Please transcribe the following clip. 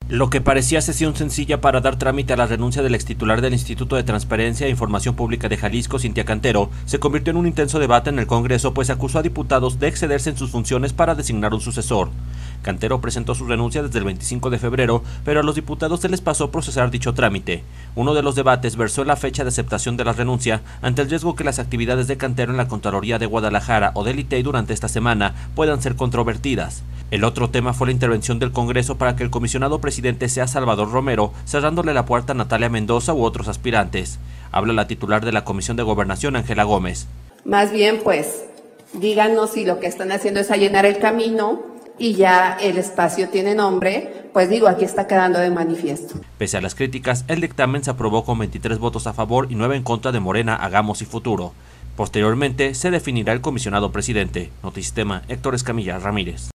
Lo que parecía sesión sencilla para dar trámite a la renuncia del extitular del Instituto de Transparencia e Información Pública de Jalisco, Cintia Cantero, se convirtió en un intenso debate en el Congreso, pues acusó a diputados de excederse en sus funciones para designar un sucesor. Cantero presentó su renuncia desde el 25 de febrero, pero a los diputados se les pasó procesar dicho trámite. Uno de los debates versó en la fecha de aceptación de la renuncia, ante el riesgo que las actividades de Cantero en la Contraloría de Guadalajara o del ITEI durante esta semana puedan ser controvertidas. El otro tema fue la intervención del Congreso para que el comisionado presidente sea Salvador Romero, cerrándole la puerta a Natalia Mendoza u otros aspirantes. Habla la titular de la Comisión de Gobernación, Ángela Gómez. Más bien, pues, díganos si lo que están haciendo es allanar el camino y ya el espacio tiene nombre, pues digo, aquí está quedando de manifiesto. Pese a las críticas, el dictamen se aprobó con 23 votos a favor y 9 en contra de Morena, Hagamos y Futuro. Posteriormente, se definirá el comisionado presidente. Notisistema, Héctor Escamilla Ramírez.